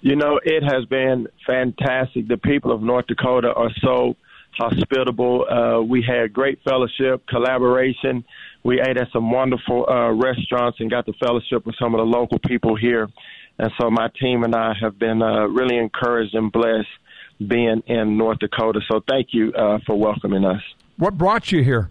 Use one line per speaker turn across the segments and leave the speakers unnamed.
It has been fantastic. The people of North Dakota are so hospitable. We had great fellowship, collaboration. We ate at some wonderful restaurants and got the fellowship with some of the local people here. And so my team and I have been really encouraged and blessed being in North Dakota. So thank you for welcoming us.
What brought you here?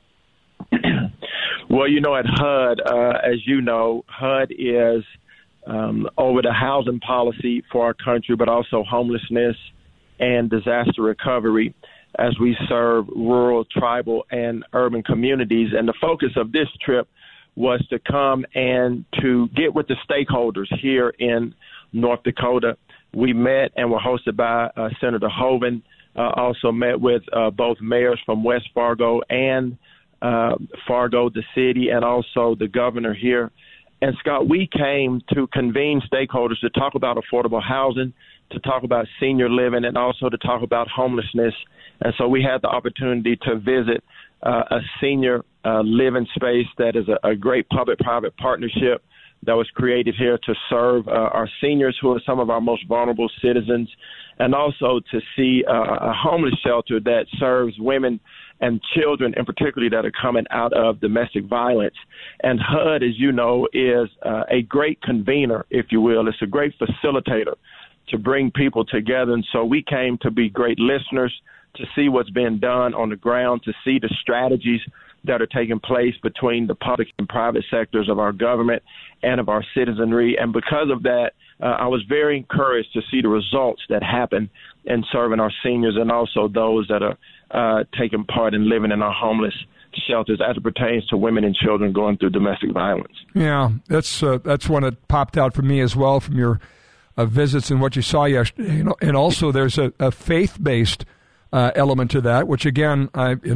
Well, at HUD, as you know, HUD is over the housing policy for our country, but also homelessness and disaster recovery as we serve rural, tribal, and urban communities. And the focus of this trip was to come and to get with the stakeholders here in North Dakota. We met and were hosted by Senator Hoeven, also met with both mayors from West Fargo and Fargo, the city, and also the governor here. And, Scott, we came to convene stakeholders to talk about affordable housing, to talk about senior living, and also to talk about homelessness. And so we had the opportunity to visit a senior living space that is a great public-private partnership that was created here to serve our seniors, who are some of our most vulnerable citizens, and also to see a homeless shelter that serves women and children, and particularly that are coming out of domestic violence. And HUD, as you know, is a great convener, if you will. It's a great facilitator to bring people together. And so we came to be great listeners, to see what's being done on the ground, to see the strategies that are taking place between the public and private sectors of our government and of our citizenry. And because of that, I was very encouraged to see the results that happen in serving our seniors and also those that are taking part in living in our homeless shelters as it pertains to women and children going through domestic violence.
Yeah, that's one that popped out for me as well from your visits and what you saw yesterday. And also there's a faith-based element to that, which again,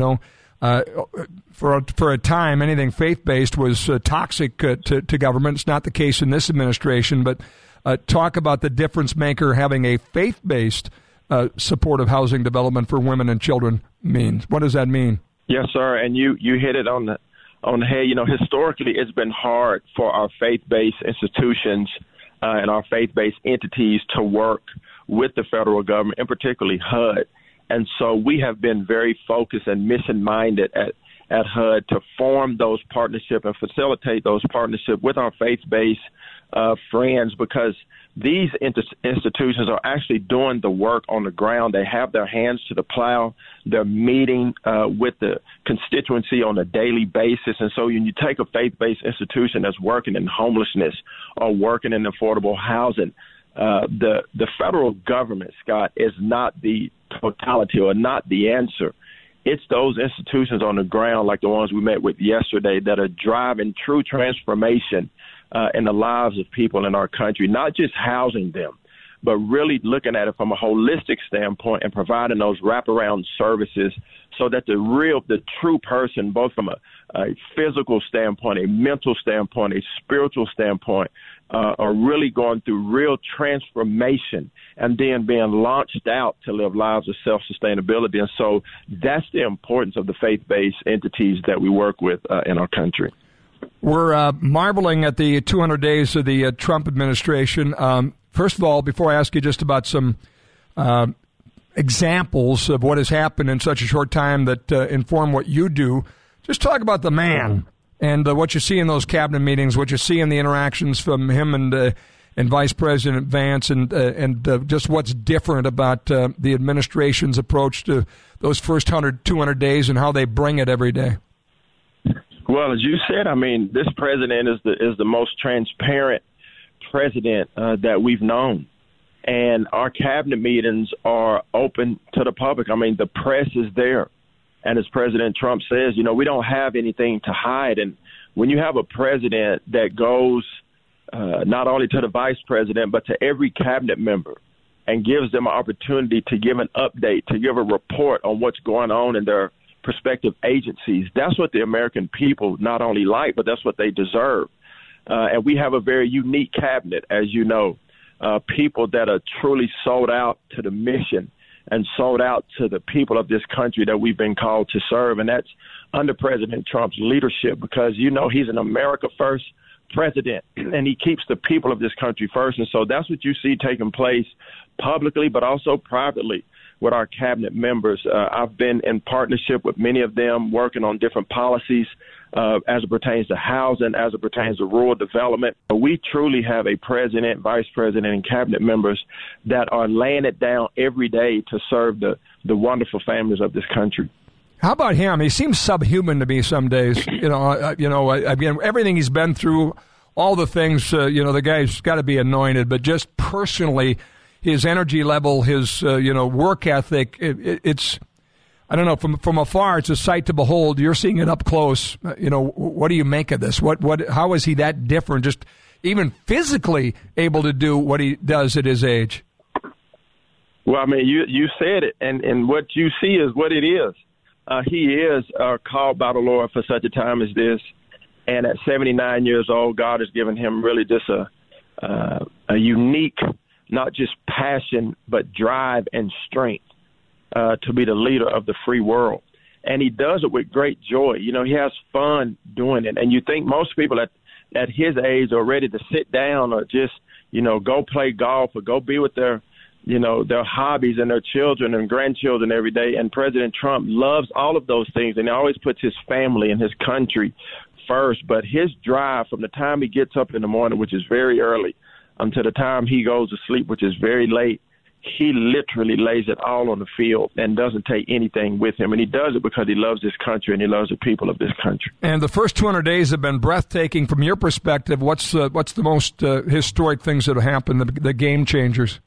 for a time, anything faith-based was toxic to government. It's not the case in this administration, but talk about the difference maker having a faith-based supportive housing development for women and children means. What does that mean?
Yes, sir, and you hit it on the head. Historically, it's been hard for our faith-based institutions and our faith-based entities to work with the federal government, and particularly HUD. And so we have been very focused and mission-minded at HUD to form those partnerships and facilitate those partnerships with our faith-based friends, because these institutions are actually doing the work on the ground. They have their hands to the plow. They're meeting with the constituency on a daily basis. And so when you take a faith-based institution that's working in homelessness or working in affordable housing, the federal government, Scott, is not the totality or not the answer. It's those institutions on the ground, like the ones we met with yesterday, that are driving true transformation in the lives of people in our country, not just housing them, but really looking at it from a holistic standpoint and providing those wraparound services so that the true person, both from a physical standpoint, a mental standpoint, a spiritual standpoint, are really going through real transformation and then being launched out to live lives of self-sustainability. And so that's the importance of the faith-based entities that we work with in our country.
We're marveling at the 200 days of the Trump administration. First of all, before I ask you just about some examples of what has happened in such a short time that inform what you do, just talk about the man and what you see in those cabinet meetings, what you see in the interactions from him and Vice President Vance, and just what's different about the administration's approach to those first 200 days and how they bring it every day.
Well, as you said, this president is the most transparent president that we've known. And our cabinet meetings are open to the public. The press is there. And as President Trump says, we don't have anything to hide. And when you have a president that goes not only to the vice president, but to every cabinet member and gives them an opportunity to give an update, to give a report on what's going on in their prospective agencies, that's what the American people not only like, but that's what they deserve. And we have a very unique cabinet, as you know, people that are truly sold out to the mission and sold out to the people of this country that we've been called to serve. And that's under President Trump's leadership, because, he's an America first president, and he keeps the people of this country first. And so that's what you see taking place publicly, but also privately with our cabinet members. I've been in partnership with many of them working on different policies as it pertains to housing, as it pertains to rural development. We truly have a president, vice president, and cabinet members that are laying it down every day to serve the wonderful families of this country.
How about him? He seems subhuman to me some days. Again, everything he's been through, all the things. The guy's got to be anointed. But just personally, his energy level, his work ethic, it's I don't know. From afar, it's a sight to behold. You're seeing it up close. What do you make of this? How is he that different? Just even physically able to do what he does at his age.
Well, I mean, you said it, and what you see is what it is. He is called by the Lord for such a time as this. And at 79 years old, God has given him really just a unique, not just passion, but drive and strength to be the leader of the free world. And he does it with great joy. He has fun doing it. And you think most people at his age are ready to sit down or just, go play golf or go be with their hobbies and their children and grandchildren every day. And President Trump loves all of those things, and he always puts his family and his country first. But his drive from the time he gets up in the morning, which is very early, until the time he goes to sleep, which is very late, he literally lays it all on the field and doesn't take anything with him. And he does it because he loves this country and he loves the people of this country.
And the first 200 days have been breathtaking. From your perspective, what's the most historic things that have happened, the game changers?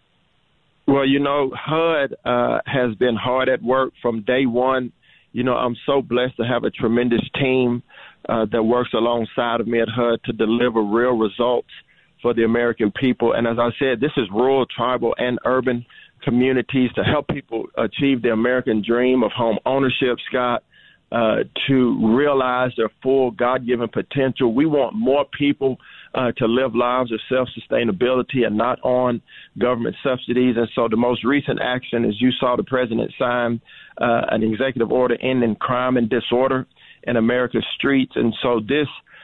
Well, HUD has been hard at work from day one. I'm so blessed to have a tremendous team that works alongside of me at HUD to deliver real results for the American people. And as I said, this is rural, tribal, and urban communities to help people achieve the American dream of home ownership, Scott, to realize their full God-given potential. We want more people to live lives of self-sustainability and not on government subsidies. And so the most recent action is you saw the president sign an executive order ending crime and disorder in America's streets. And so this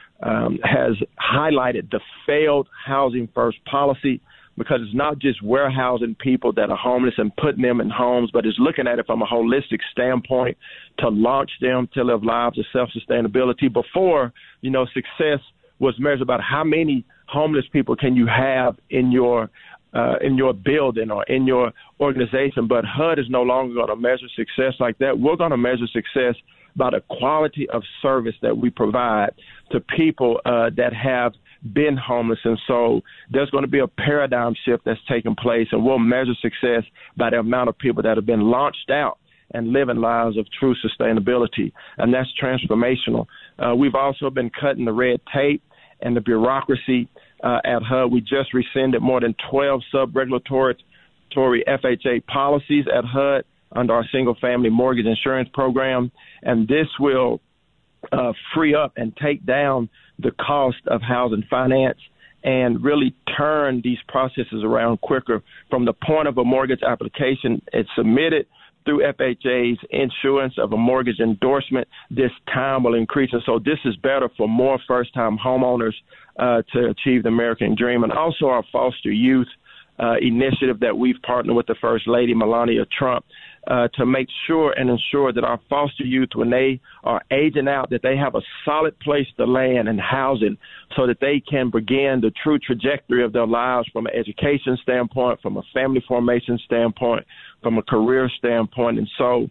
has highlighted the failed housing first policy, because it's not just warehousing people that are homeless and putting them in homes, but it's looking at it from a holistic standpoint to launch them to live lives of self-sustainability. Before, success was measured about how many homeless people can you have in your building or in your organization. But HUD is no longer going to measure success like that. We're going to measure success by the quality of service that we provide to people that have been homeless. And so there's going to be a paradigm shift that's taking place, and we'll measure success by the amount of people that have been launched out and living lives of true sustainability. And that's transformational. We've also been cutting the red tape and the bureaucracy at HUD. We just rescinded more than 12 sub-regulatory FHA policies at HUD under our single-family mortgage insurance program. And this will free up and take down the cost of housing finance and really turn these processes around quicker. From the point of a mortgage application, it's submitted through FHA's issuance of a mortgage endorsement, this time will increase. And so this is better for more first-time homeowners to achieve the American dream. And also our foster youth initiative that we've partnered with the First Lady, Melania Trump, to make sure and ensure that our foster youth, when they are aging out, that they have a solid place to land and housing so that they can begin the true trajectory of their lives from an education standpoint, from a family formation standpoint, from a career standpoint. And so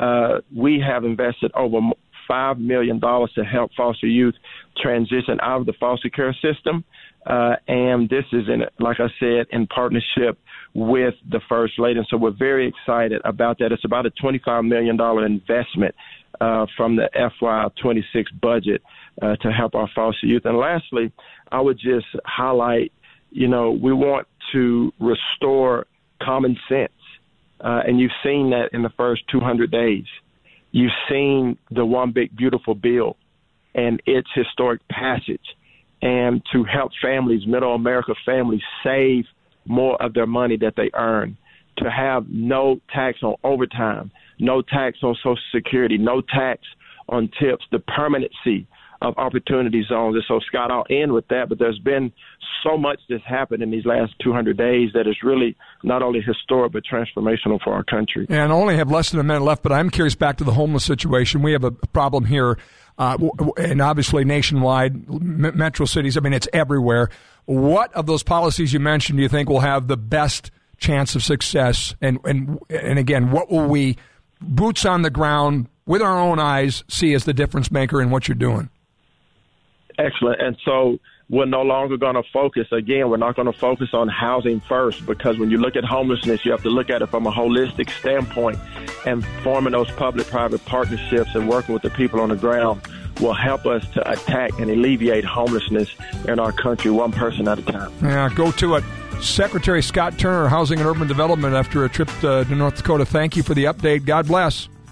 we have invested over $5 million to help foster youth transition out of the foster care system. And this is, like I said, in partnership with the First Lady. And so we're very excited about that. It's about a $25 million investment from the FY26 budget to help our foster youth. And lastly, I would just highlight, we want to restore common sense. And you've seen that in the first 200 days. You've seen the One Big Beautiful Bill and its historic passage, and to help families, middle America families, save more of their money that they earn, to have no tax on overtime, no tax on Social Security, no tax on tips, the permanency of opportunity zones. And so, Scott, I'll end with that, but there's been so much that's happened in these last 200 days that is really not only historic but transformational for our country.
And I only have less than a minute left, but I'm curious back to the homeless situation. We have a problem here, and obviously nationwide, metro cities. I mean, it's everywhere. What of those policies you mentioned do you think will have the best chance of success? And again, what will we, boots on the ground, with our own eyes, see as the difference maker in what you're doing?
Excellent. And so we're no longer going to focus. Again, we're not going to focus on housing first, because when you look at homelessness, you have to look at it from a holistic standpoint, and forming those public-private partnerships and working with the people on the ground will help us to attack and alleviate homelessness in our country one person at a time.
Yeah, go to it. Secretary Scott Turner, Housing and Urban Development, after a trip to North Dakota. Thank you for the update. God bless.